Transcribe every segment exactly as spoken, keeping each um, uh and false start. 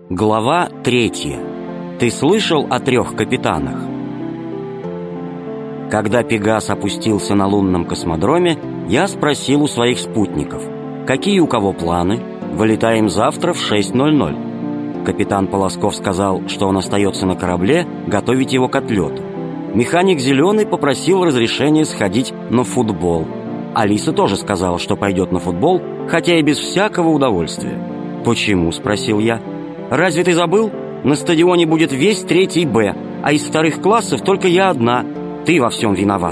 Глава третья. Ты слышал о трех капитанах? Когда Пегас опустился на лунном космодроме, я спросил у своих спутников, какие у кого планы. Вылетаем завтра в шесть ноль ноль. Капитан Полосков сказал, что он остается на корабле, готовить его к отлету. Механик Зеленый попросил разрешения сходить на футбол. Алиса тоже сказала, что пойдет на футбол, хотя и без всякого удовольствия. «Почему?» – спросил я. «Разве ты забыл? На стадионе будет весь третий Б, а из вторых классов только я одна. Ты во всем виноват».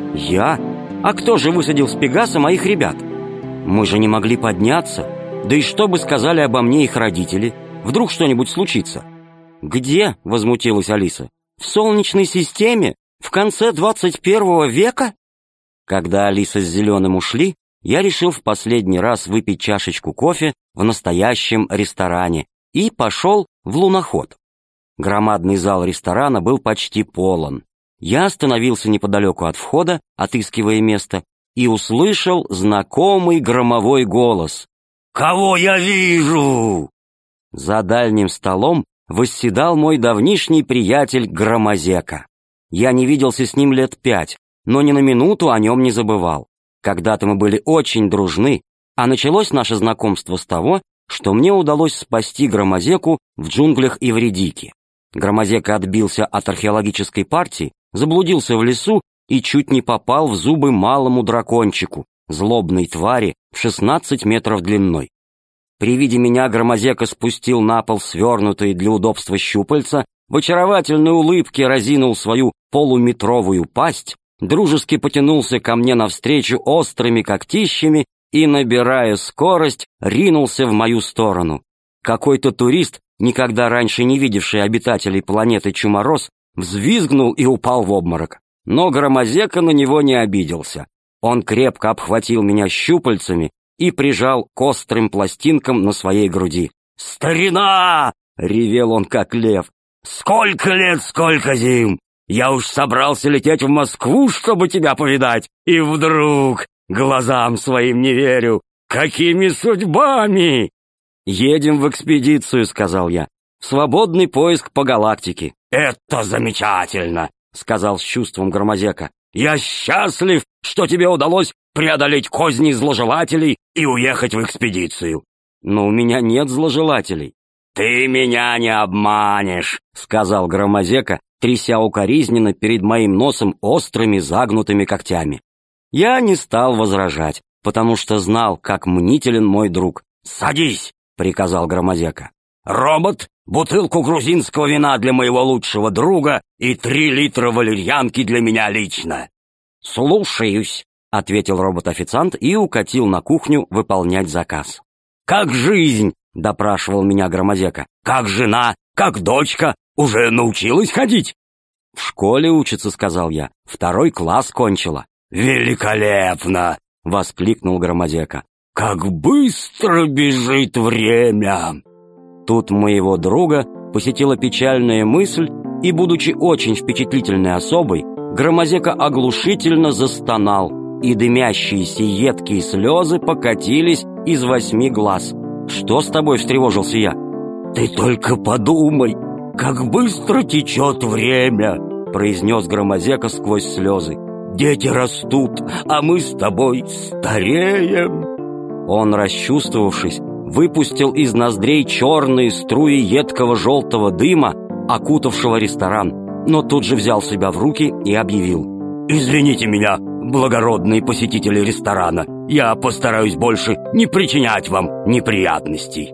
«Я? А кто же высадил с Пегаса моих ребят? Мы же не могли подняться. Да и что бы сказали обо мне их родители? Вдруг что-нибудь случится?» «Где?» – возмутилась Алиса. «В Солнечной системе? В конце двадцать первого века?» Когда Алиса с Зеленым ушли, я решил в последний раз выпить чашечку кофе в настоящем ресторане и пошел в луноход. Громадный зал ресторана был почти полон. Я остановился неподалеку от входа, отыскивая место, и услышал знакомый громовой голос. «Кого я вижу?» За дальним столом восседал мой давнишний приятель Громозека. Я не виделся с ним лет пять, но ни на минуту о нем не забывал. Когда-то мы были очень дружны, а началось наше знакомство с того, что мне удалось спасти Громозеку в джунглях Ивредики. Громозека отбился от археологической партии, заблудился в лесу и чуть не попал в зубы малому дракончику, злобной твари в шестнадцать метров длиной. При виде меня Громозека спустил на пол свернутые для удобства щупальца, в очаровательной улыбке разинул свою полуметровую пасть, дружески потянулся ко мне навстречу острыми когтищами и, набирая скорость, ринулся в мою сторону. Какой-то турист, никогда раньше не видевший обитателей планеты Чумороз, взвизгнул и упал в обморок. Но Громозека на него не обиделся. Он крепко обхватил меня щупальцами и прижал к острым пластинкам на своей груди. «Старина!» — ревел он, как лев. «Сколько лет, сколько зим! Я уж собрался лететь в Москву, чтобы тебя повидать, и вдруг глазам своим не верю. Какими судьбами?» «Едем в экспедицию», — сказал я, — «в свободный поиск по галактике». «Это замечательно», — сказал с чувством Громозека. «Я счастлив, что тебе удалось преодолеть козни зложелателей и уехать в экспедицию». «Но у меня нет зложелателей». «Ты меня не обманешь», — сказал Громозека, тряся укоризненно перед моим носом острыми загнутыми когтями. Я не стал возражать, потому что знал, как мнителен мой друг. «Садись», — приказал Громозека. «Робот, бутылку грузинского вина для моего лучшего друга и три литра валерьянки для меня лично». «Слушаюсь», — ответил робот-официант и укатил на кухню выполнять заказ. «Как жизнь?» — допрашивал меня Громозека. «Как жена? Как дочка? Уже научилась ходить?» «В школе учится», — сказал я. «Второй класс кончила». «Великолепно!» — воскликнул Громозека. «Как быстро бежит время!» Тут моего друга посетила печальная мысль, и, будучи очень впечатлительной особой, Громозека оглушительно застонал, и дымящиеся едкие слезы покатились из восьми глаз. «Что с тобой?» — встревожился я. «Ты только подумай, как быстро течет время!» — произнес Громозека сквозь слезы. «Дети растут, а мы с тобой стареем!» Он, расчувствовавшись, выпустил из ноздрей черные струи едкого желтого дыма, окутавшего ресторан, но тут же взял себя в руки и объявил: «Извините меня, благородные посетители ресторана, я постараюсь больше не причинять вам неприятностей».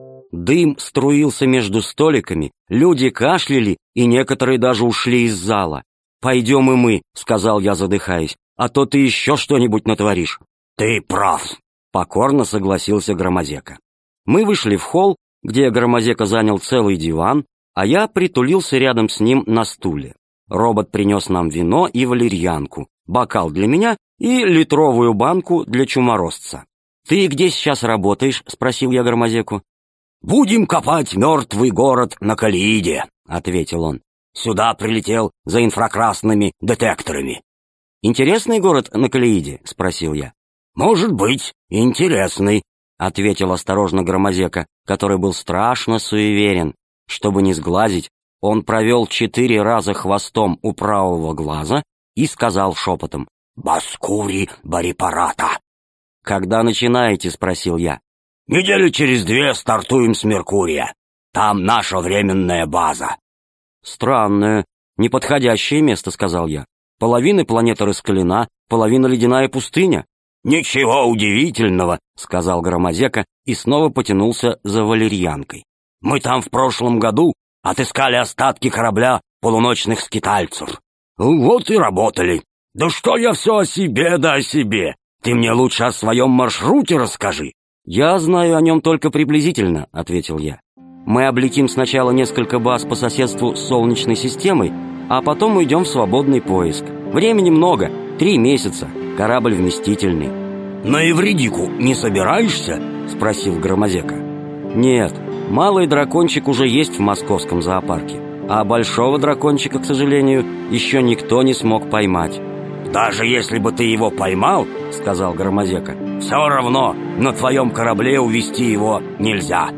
Дым струился между столиками, люди кашляли, и некоторые даже ушли из зала. «Пойдем и мы», — сказал я, задыхаясь, — «а то ты еще что-нибудь натворишь». «Ты прав», — покорно согласился Громозека. Мы вышли в холл, где Громозека занял целый диван, а я притулился рядом с ним на стуле. Робот принес нам вино и валерьянку, бокал для меня и литровую банку для чуморозца. «Ты где сейчас работаешь?» — спросил я Громозеку. «Будем копать мертвый город на Калииде», — ответил он. «Сюда прилетел за инфракрасными детекторами». «Интересный город на Калииде?» — спросил я. «Может быть, интересный. ответил осторожно Громозека, который был страшно суеверен. Чтобы не сглазить, он провел четыре раза хвостом у правого глаза и сказал шепотом: «Баскури барипарата». «Когда начинаете?» — спросил я. «Недели через две стартуем с Меркурия. Там наша временная база». «Странное, неподходящее место», — сказал я. «Половина планеты раскалена, половина ледяная пустыня». «Ничего удивительного», — сказал Громозека и снова потянулся за валерьянкой. «Мы там в прошлом году отыскали остатки корабля полуночных скитальцев. Вот и работали. Да что я все о себе да о себе? Ты мне лучше о своем маршруте расскажи». «Я знаю о нем только приблизительно», — ответил я. «Мы облетим сначала несколько баз по соседству с Солнечной системой, а потом уйдем в свободный поиск. Времени много, три месяца, корабль вместительный». «На Эвридику не собираешься?» — спросил Громозека. «Нет, малый дракончик уже есть в московском зоопарке, а большого дракончика, к сожалению, еще никто не смог поймать». «Даже если бы ты его поймал, — сказал Громозека, — все равно на твоем корабле увезти его нельзя».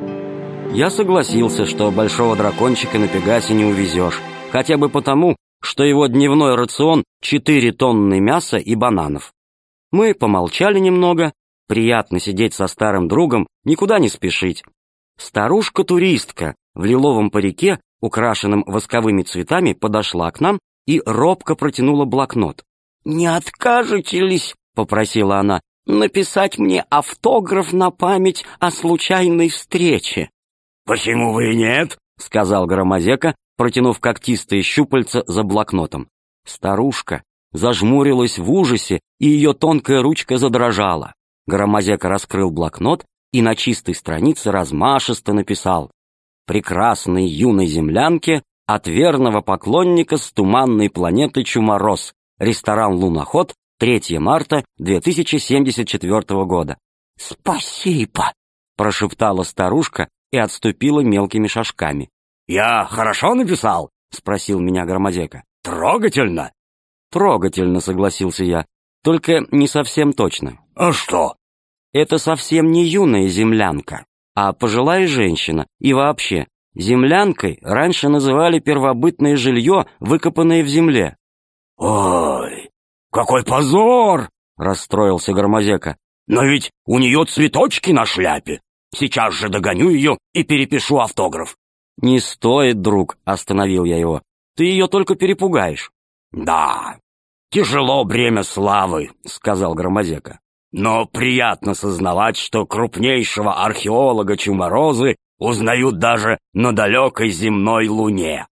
Я согласился, что большого дракончика на Пегасе не увезешь, хотя бы потому, что его дневной рацион — четыре тонны мяса и бананов. Мы помолчали немного, приятно сидеть со старым другом, никуда не спешить. Старушка-туристка в лиловом парике, украшенном восковыми цветами, подошла к нам и робко протянула блокнот. «Не откажете ли, — попросила она, — написать мне автограф на память о случайной встрече?» «Почему бы и нет?» — сказал Громозека, протянув когтистые щупальца за блокнотом. Старушка зажмурилась в ужасе, и ее тонкая ручка задрожала. Громозека раскрыл блокнот и на чистой странице размашисто написал: «Прекрасной юной землянке от верного поклонника с туманной планеты Чумороз. Ресторан «Луноход», третьего марта две тысячи семьдесят четвёртого года». «Спасибо!» — прошептала старушка и отступила мелкими шажками. «Я хорошо написал?» — спросил меня Громозека. «Трогательно?» «Трогательно», — согласился я, — «только не совсем точно». «А что?» «Это совсем не юная землянка, а пожилая женщина. И вообще, землянкой раньше называли первобытное жилье, выкопанное в земле». «Ой, какой позор!» — расстроился Громозека. «Но ведь у нее цветочки на шляпе. Сейчас же догоню ее и перепишу автограф». «Не стоит, друг», — остановил я его. «Ты ее только перепугаешь». «Да, тяжело бремя славы», — сказал Громозека. «Но приятно сознавать, что крупнейшего археолога Чуморозы узнают даже на далекой земной луне».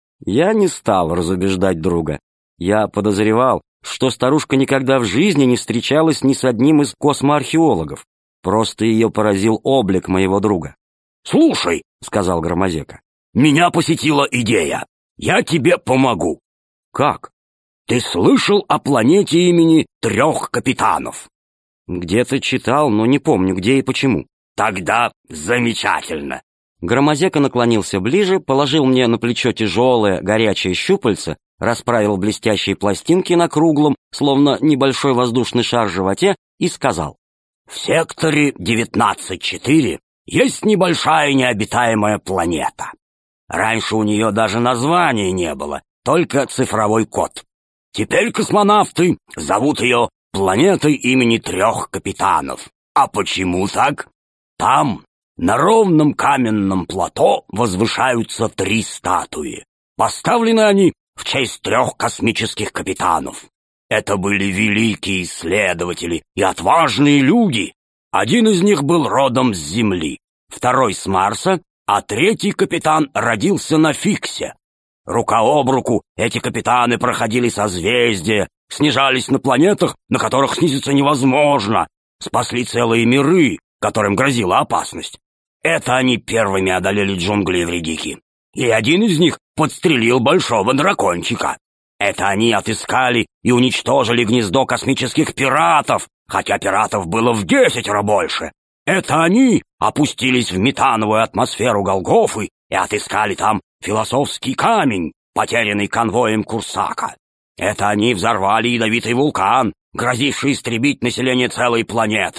Я не стал разубеждать друга. Я подозревал, что старушка никогда в жизни не встречалась ни с одним из космоархеологов. Просто ее поразил облик моего друга. «Слушай», — сказал Громозека, — «меня посетила идея. Я тебе помогу». «Как?» «Ты слышал о планете имени трех капитанов?» «Где-то читал, но не помню, где и почему». «Тогда замечательно». Громозека наклонился ближе, положил мне на плечо тяжелое, горячее щупальце, расправил блестящие пластинки на круглом, словно небольшой воздушный шар животе, и сказал: «В секторе девятнадцать четыре есть небольшая необитаемая планета. Раньше у нее даже названия не было, только цифровой код. Теперь космонавты зовут ее планетой имени трех капитанов. А почему так? Там, на ровном каменном плато, возвышаются три статуи. Поставлены они в честь трех космических капитанов. Это были великие исследователи и отважные люди. Один из них был родом с Земли, второй с Марса, а третий капитан родился на Фиксе. Рука об руку эти капитаны проходили созвездия, снижались на планетах, на которых снизиться невозможно, спасли целые миры, которым грозила опасность. Это они первыми одолели джунгли Эвридики. И один из них подстрелил большого дракончика. Это они отыскали и уничтожили гнездо космических пиратов, хотя пиратов было в десятеро больше. Это они опустились в метановую атмосферу Голгофы и отыскали там философский камень, потерянный конвоем Курсака. Это они взорвали ядовитый вулкан, грозивший истребить население целой планеты.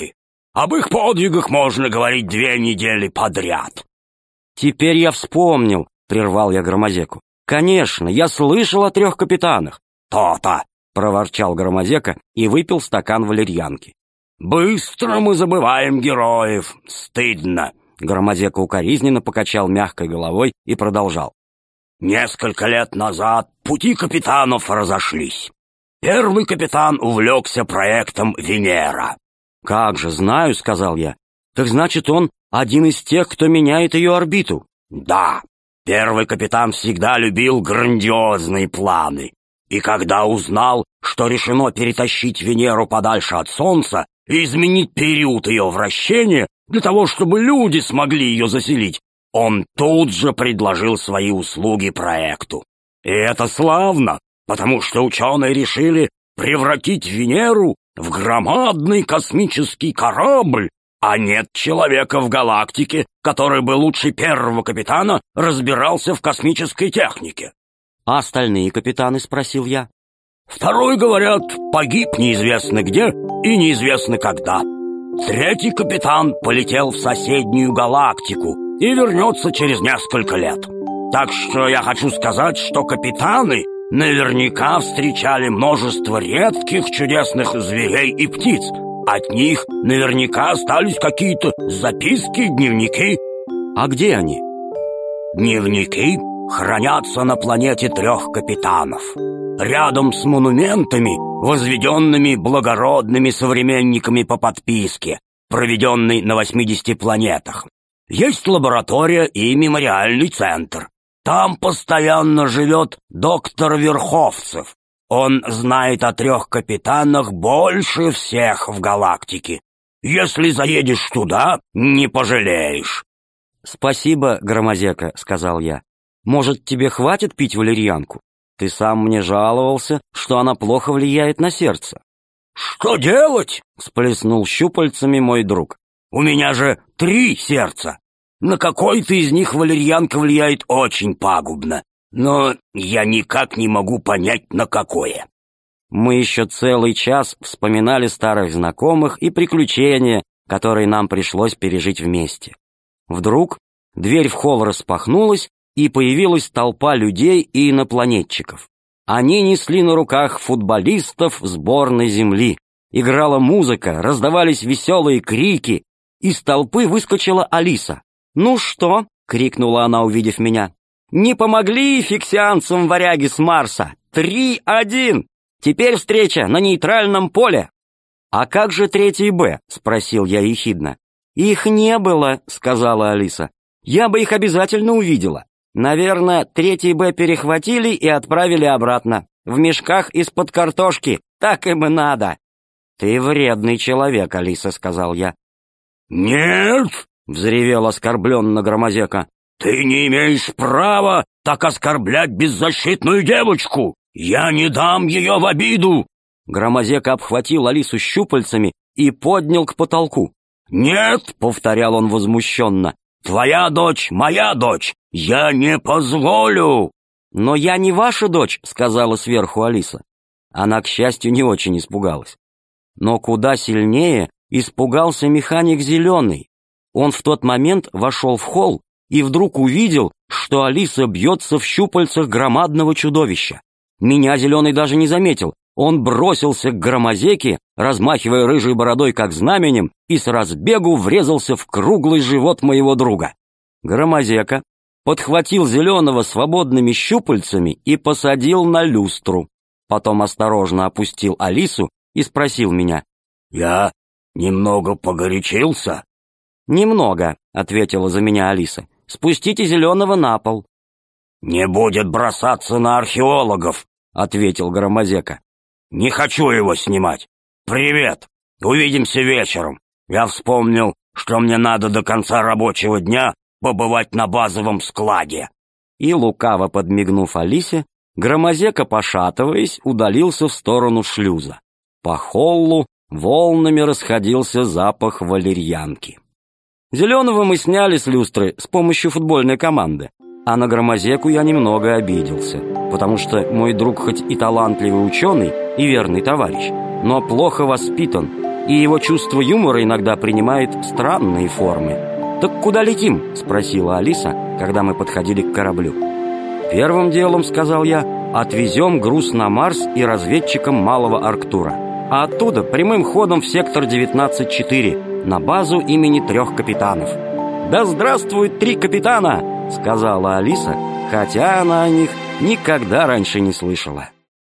Об их подвигах можно говорить две недели подряд». «Теперь я вспомнил», — прервал я Громозеку. «Конечно, я слышал о трех капитанах». «То-то», — проворчал Громозека и выпил стакан валерьянки. «Быстро мы забываем героев. Стыдно». Громозека укоризненно покачал мягкой головой и продолжал. «Несколько лет назад пути капитанов разошлись. Первый капитан увлекся проектом «Венера». «Как же, знаю», — сказал я. «Так значит, он один из тех, кто меняет ее орбиту?» «Да, первый капитан всегда любил грандиозные планы. И когда узнал, что решено перетащить Венеру подальше от Солнца и изменить период ее вращения для того, чтобы люди смогли ее заселить, он тут же предложил свои услуги проекту. И это славно, потому что ученые решили превратить Венеру в громадный космический корабль, а нет человека в галактике, который бы лучше первого капитана разбирался в космической технике». «А остальные капитаны?» — спросил я. «Второй, говорят, погиб неизвестно где и неизвестно когда. Третий капитан полетел в соседнюю галактику и вернется через несколько лет. Так что я хочу сказать, что капитаны наверняка встречали множество редких чудесных зверей и птиц. От них наверняка остались какие-то записки, дневники». «А где они?» «Дневники хранятся на планете трех капитанов, рядом с монументами, возведенными благородными современниками по подписке, проведенной на восьмидесяти планетах. Есть лаборатория и мемориальный центр. Там постоянно живет доктор Верховцев. Он знает о трех капитанах больше всех в галактике. Если заедешь туда, не пожалеешь». «Спасибо, Громозека», — сказал я. «Может, тебе хватит пить валерьянку? Ты сам мне жаловался, что она плохо влияет на сердце». «Что делать?» — всплеснул щупальцами мой друг. «У меня же три сердца. На какое-то из них валерьянка влияет очень пагубно, но я никак не могу понять, на какое». Мы еще целый час вспоминали старых знакомых и приключения, которые нам пришлось пережить вместе. Вдруг дверь в холл распахнулась, и появилась толпа людей и инопланетчиков. Они несли на руках футболистов сборной Земли. Играла музыка, раздавались веселые крики. Из толпы выскочила Алиса. «Ну что?» — крикнула она, увидев меня. «Не помогли фиксианцам варяги с Марса? Три один! Теперь встреча на нейтральном поле!» «А как же третий Б?» — спросил я ехидно. «Их не было», — сказала Алиса. «Я бы их обязательно увидела. Наверное, третий Б перехватили и отправили обратно. В мешках из-под картошки. Так им и надо». «Ты вредный человек, Алиса», — сказал я. «Нет!» — взревел оскорбленно Громозека. «Ты не имеешь права так оскорблять беззащитную девочку! Я не дам ее в обиду!» Громозека обхватил Алису щупальцами и поднял к потолку. «Нет!» — повторял он возмущенно. «Твоя дочь — моя дочь! Я не позволю!» «Но я не ваша дочь», — сказала сверху Алиса. Она, к счастью, не очень испугалась. Но куда сильнее испугался механик Зеленый. Он в тот момент вошел в холл и вдруг увидел, что Алиса бьется в щупальцах громадного чудовища. Меня Зеленый даже не заметил. Он бросился к Громозеке, размахивая рыжей бородой как знаменем, и с разбегу врезался в круглый живот моего друга. Громозека подхватил Зеленого свободными щупальцами и посадил на люстру. Потом осторожно опустил Алису и спросил меня. «Я немного погорячился?» «Немного», — ответила за меня Алиса. «Спустите Зеленого на пол». «Не будет бросаться на археологов», — ответил Громозека. «Не хочу его снимать. Привет. Увидимся вечером. Я вспомнил, что мне надо до конца рабочего дня побывать на базовом складе». И, лукаво подмигнув Алисе, Громозека, пошатываясь, удалился в сторону шлюза. По холлу волнами расходился запах валерьянки. Зеленого мы сняли с люстры с помощью футбольной команды, а на Громозеку я немного обиделся, потому что мой друг хоть и талантливый ученый и верный товарищ, но плохо воспитан и его чувство юмора иногда принимает странные формы. «Так куда летим?» — спросила Алиса, когда мы подходили к кораблю. «Первым делом, — сказал я, — отвезем груз на Марс и разведчикам Малого Арктура, а оттуда прямым ходом в сектор девятнадцать четыре, на базу имени трех капитанов». «Да здравствуют три капитана!» — сказала Алиса, хотя она о них никогда раньше не слышала.